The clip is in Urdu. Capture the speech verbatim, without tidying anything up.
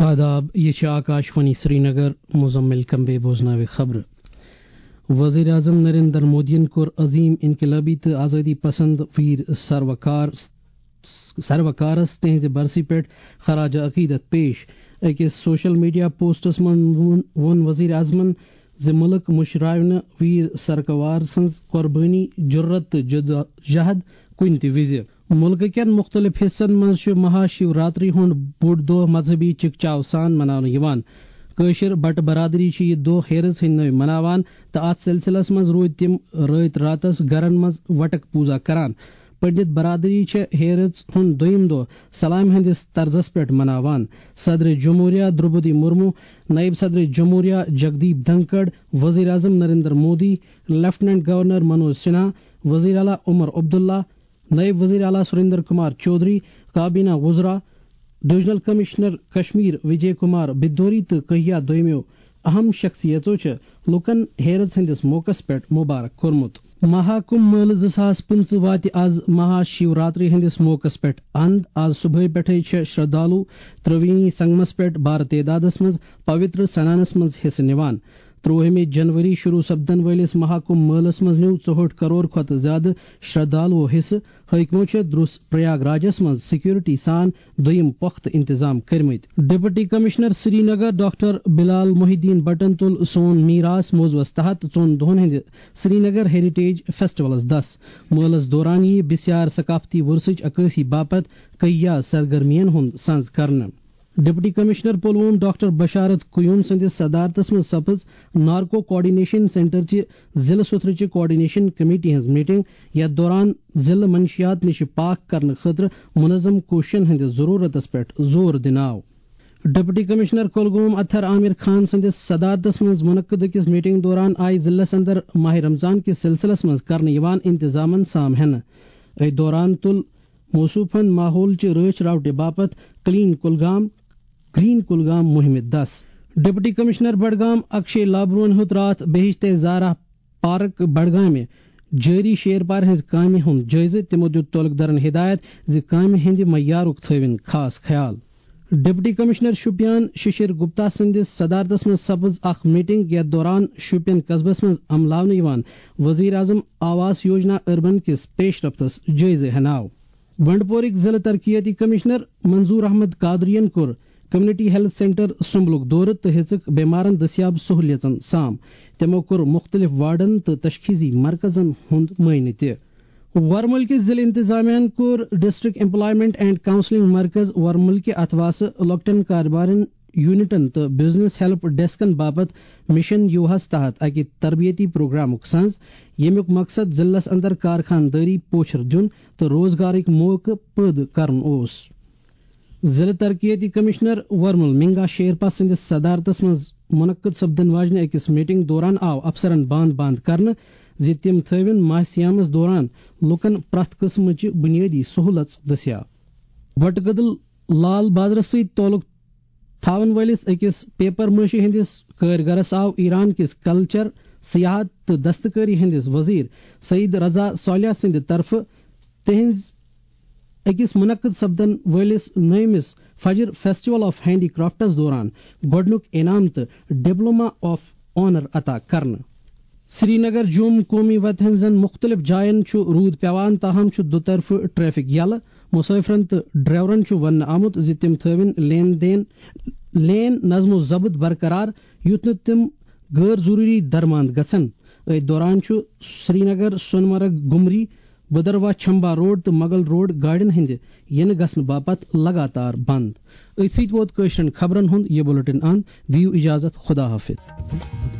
آداب، یہ آکاشوانی سری نگر مزمل کمبے بوزناوِ خبر. وزیر اعظم نریندر مودین کور عظیم انقلابی تو آزادی پسند ویر سروکار سروکارس تہذ برسی پہ خراج عقیدت پیش. اکس سوشل میڈیا پوسٹس من ون وزیر اعظمن ز ملک مشرائنہ ویر سرکوار سنز قربانی جرت تو جدوجہد کن تہ وز. ملک کین مختلف حصن مز مہا شیوراتری ہند بوڑ دہ مذہبی چکچاو سان مناونہ. قشر بٹ برادری یہ دہ ہیرز ہند نو مناوان تو ات سلسلس مز روز تم رات راتس گرن مز وٹک پوزا کران. پنڈت برادری ہیرز ہند دویم دہ سلام ہندس طرزس پہ مناوان. صدر جمہوریہ درپدی مرمو، نائب صدر جمہوریہ جگدیپ دھنکڑ، وزیر اعظم نریندر مودی، لیفٹیننٹ گورنر منوج سنہا، وزیر اعلیٰ عمر عبداللہ، نائب وزیر اعلیٰ سریندر کمار چودھری، کابینہ وزراء، ڈویژنل کمشنر کشمیر وجے کمار بدوری تو کہیا دویمو اہم شخصیتوں لکن ہیرز ہندس موقع پہ مبارک کورمت. مہاکمبھ مل زٕ ساس پنژہ وات آز مہا شیوراتری ہندس موقع پہ اند. آز صبح پٹھے شردالو تروینی سنگمس پہ بار تعدادس مز پوتر سنانس مز حصہ نوان. تروہمہ جنوری شروع سپدن ولس مہاکمبھ ملس مز نیو ژوہٹ کروڑ کھت زیادہ شردالو حصہ. حکمو درس پریاگ راجس مز سیکورٹی سان دویم پختہ انتظام کرمت. Deputy commissioner Srinagar doctor Bilal Mohi Uddin بٹن تل سون میراث موضوعس تحت ژون دہن ہند سری نگر ہیریٹیج فیسٹیولس دس. ملس دوران یہ بسیار ثقافتی ورثچ عکاسی باپت کئیا سرگرمین ہند سنز کرنا. Deputy commissioner Pulwama doctor Basharat Qayoom سندس صدارتس مز سپز نارکو کوآرڈینیشن سینٹر چہ ضلع سترچہ کوآرڈینیشن کمیٹی ہز میٹنگ. یتھ دوران ضلع منشیات نش پاک کرنے خاطر منظم کوششن ہندس ضرورتس پہ زور دنہ آو. ڈپٹی کمشنر کلگوم اتھر عامر خان سندس صدارتس مز منعقد اکس میٹنگ دوران آئی ضلعس اندر ماہ رمضان کس سلسلس مز کرنے یوان انتظامن سام ہینہ. ات دوران تل موصوفن ماحول چہ رچ راوٹہ باپت کلین کلگام گرین کلگام مہم دس. ڈپٹی کمشنر بڈگام اکشے لابرون ہت رات بہشت زارہ پارک بڈگام جاری شیرپار ہز کامہ ہند جائزہ. تمو دیت تعلقدارن ہدایت ز کامہ ہند معیارک تھوین خاص خیال. ڈپٹی کمشنر شوپیان ششر گپتا سندس صدارتس مز سپز اخ میٹنگ. یتھ دوران شوپین قصبس مز عملاونہ یوان وزیر اعظم آواس یوجنا اربن کس پیش رفتس جائزہ ہناو. بنڈپورک ضلع ترقیاتی کمشنر منظور احمد قادرین کور کمیونٹی ہیلتھ سینٹر سمبلک دورہ تو ہیژک بیمارن دستیاب سہولیتن سام. تمو کور مختلف وارڈن تو تشخیصی مرکزن ہند معائنہ تہ. ورمل کس ضلع انتظامیہ کور ڈسٹرکٹ امپلائمنٹ اینڈ کاؤنسلنگ مرکز ورمل کے اتھواس لۄکٹن کاربارن یونٹن تو بزنس ہیلپ ڈیسکن باپت مشن یوہس تحت اکہ تربیتی پروگرامک سنز. یمیک مقصد ضلعس اندر کارخانداری پوچھر دن تو روزگارک موقع پید کرن اوس. ضلع ترقیاتی کمشنر ورمل منگا شیرپا سندس صدارتس مز منعقد سپدن واجنہ اکس میٹنگ دوران آو افسرن باند باند کرنے زِ تم تھوین ماہ سیامس دوران لکن پرت قسم چہ بنیادی سہولت دستیاب. وٹ گدل لال بازرس ست تعلق تھاون ولس اکس پیپر ماشی ہندس کارگرس آو ایران کس کلچر، سیاحت تو دستکاری ہندس وزیر سعید رضا صالح سند طرف تہذ اکس منعقد سپدن ولس نومس فجر فیسٹیول آف ہینڈی کرافٹس دوران گۄڈنیُک انعام تو ڈپلوما آف آنر عطا کرنا. سری نگر جوم قومی وتہ ہنزن مختلف جائن رود پیوان تاہم دوطرفہ ٹریفک یلہ. مسافرن تو ڈرائیورن ون آمت زِ تم تھوین لین دین لین نظم و ضبط برقرار یُتھ نہ تم غیر ضروری درماند گژھن. ات دوران سری نگر سونمرگ گمری بدرواہ چھمبا روڈ تو مغل روڈ گاڑین ہند ین گھن باپت لگاتار بند. ات ست ووت کٲشرین خبرن ہند یہ بلیٹن اند. دیو اجازت، خدا حافظ.